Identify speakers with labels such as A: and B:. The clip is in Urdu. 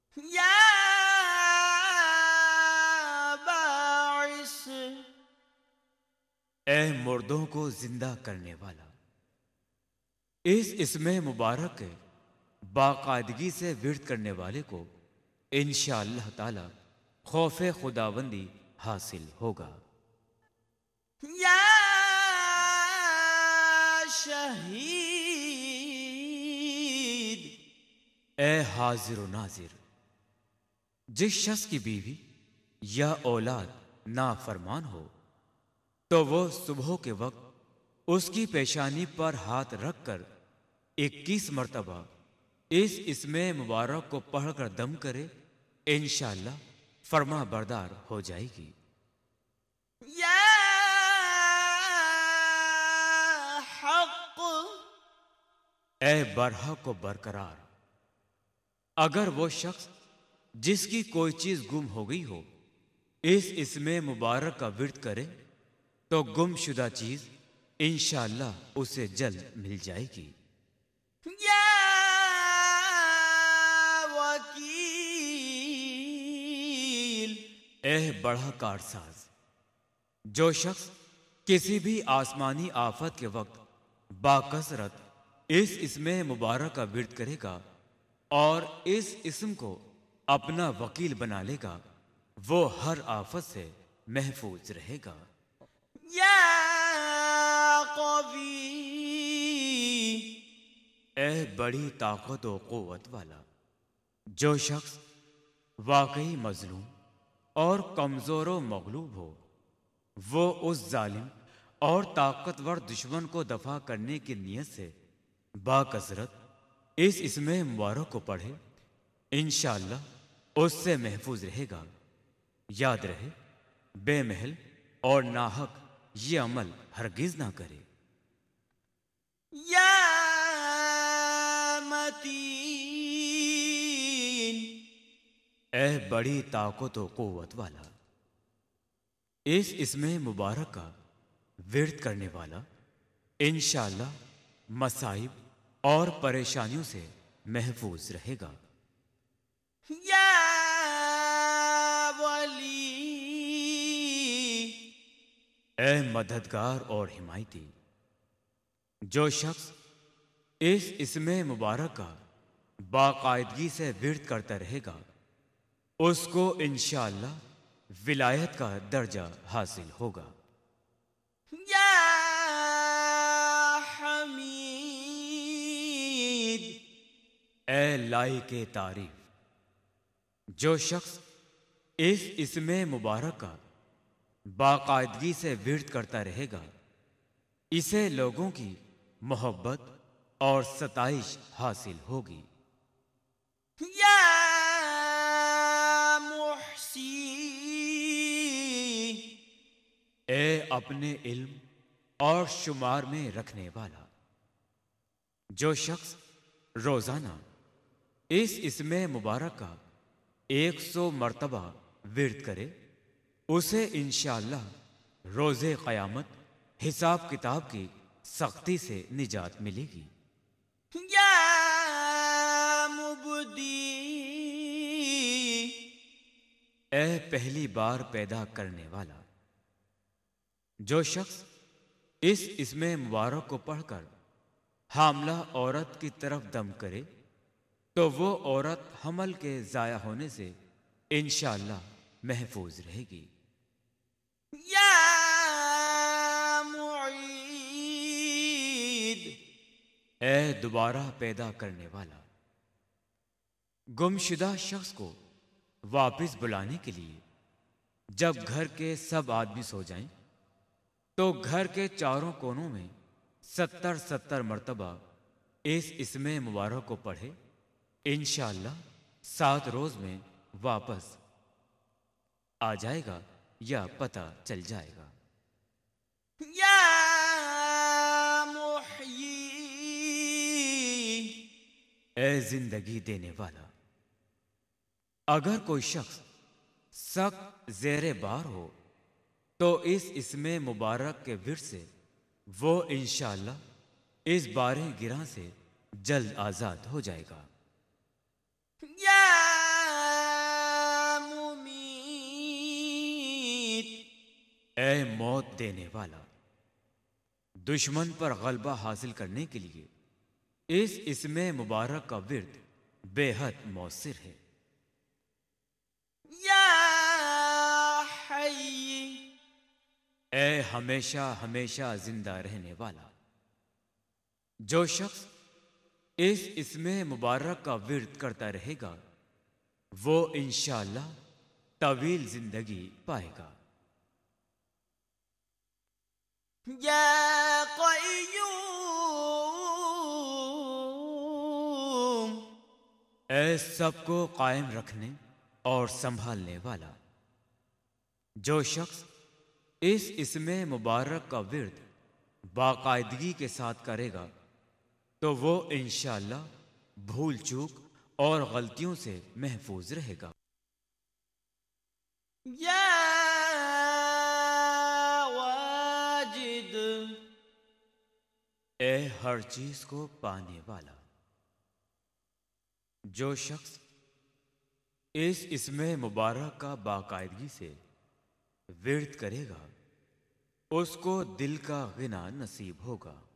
A: یا باعث،
B: اے مردوں کو زندہ کرنے والا، اس اسم مبارک کے باقاعدگی سے ورد کرنے والے کو انشاءاللہ تعالی خوف خداوندی حاصل ہوگا۔
A: یا شہید،
B: اے حاضر و ناظر، جس شخص کی بیوی یا اولاد نافرمان ہو تو وہ صبح کے وقت اس کی پیشانی پر ہاتھ رکھ کر 21 مرتبہ اس اسم مبارک کو پڑھ کر دم کرے، انشاءاللہ فرما بردار ہو جائے گی۔
A: یا حق،
B: اے برحق و برقرار، اگر وہ شخص جس کی کوئی چیز گم ہو گئی ہو اس اسم مبارک کا ورد کرے تو گم شدہ چیز انشاءاللہ اسے جلد مل جائے گی۔
A: یا وکیل،
B: اے بڑا کارساز، جو شخص کسی بھی آسمانی آفت کے وقت باکثرت اس اسم مبارک کا ورد کرے گا اور اس اسم کو اپنا وکیل بنا لے گا، وہ ہر آفت سے محفوظ رہے گا۔
A: یا قوی،
B: اے بڑی طاقت و قوت والا، جو شخص واقعی مظلوم اور کمزور و مغلوب ہو وہ اس ظالم اور طاقتور دشمن کو دفع کرنے کی نیت سے باکثرت اس اسم مبارک کو پڑھے، انشاءاللہ اس سے محفوظ رہے گا۔ یاد رہے، بے محل اور ناحق یہ عمل ہرگز نہ کرے۔
A: یا متین،
B: اے بڑی طاقت و قوت والا، اس اسم مبارک کا ورد کرنے والا انشاءاللہ مصائب اور پریشانیوں سے محفوظ رہے گا۔
A: یا ولی،
B: اے مددگار اور حمایتی، جو شخص اس اسم مبارک کا باقاعدگی سے ورد کرتا رہے گا اس کو انشاءاللہ ولایت کا درجہ حاصل ہوگا۔
A: یا حمید،
B: اے لائق تعریف، جو شخص اس اسم مبارک کا باقاعدگی سے ورد کرتا رہے گا اسے لوگوں کی محبت اور ستائش حاصل ہوگی۔
A: یا محسی،
B: اے اپنے علم اور شمار میں رکھنے والا، جو شخص روزانہ اس اسم مبارک کا 100 مرتبہ ورد کرے اسے انشاءاللہ روز قیامت حساب کتاب کی سختی سے نجات ملے گی۔
A: یا مبدی،
B: اے پہلی بار پیدا کرنے والا، جو شخص اس اسم مبارک کو پڑھ کر حاملہ عورت کی طرف دم کرے تو وہ عورت حمل کے ضائع ہونے سے انشاءاللہ محفوظ رہے گی۔
A: یا معید،
B: اے دوبارہ پیدا کرنے والا، گمشدہ شخص کو واپس بلانے کے لیے جب گھر کے سب آدمی سو جائیں تو گھر کے چاروں کونوں میں 70 مرتبہ اس اسم مبارک کو پڑھے، انشاءاللہ 7 روز میں واپس آ جائے گا یا پتہ چل جائے گا۔
A: یا محیی،
B: اے زندگی دینے والا، اگر کوئی شخص سخت زیر بار ہو تو اس اسم مبارک کے ورد سے وہ انشاءاللہ اس بارے گراں سے جلد آزاد ہو جائے گا۔
A: یا
B: اے موت دینے والا، دشمن پر غلبہ حاصل کرنے کے لیے اس اسم مبارک کا ورد بے حد مؤثر ہے۔
A: یا حی،
B: اے ہمیشہ ہمیشہ زندہ رہنے والا، جو شخص اس اسم مبارک کا ورد کرتا رہے گا وہ انشاءاللہ طویل زندگی پائے گا۔
A: یا قیوم،
B: اے سب کو قائم رکھنے اور سنبھالنے والا، جو شخص اس اسم مبارک کا ورد باقاعدگی کے ساتھ کرے گا تو وہ انشاءاللہ بھول چوک اور غلطیوں سے محفوظ رہے گا۔
A: یا واجد،
B: اے ہر چیز کو پانے والا، جو شخص اس اسم مبارک کا باقاعدگی سے ورد کرے گا اس کو دل کا غنا نصیب ہوگا۔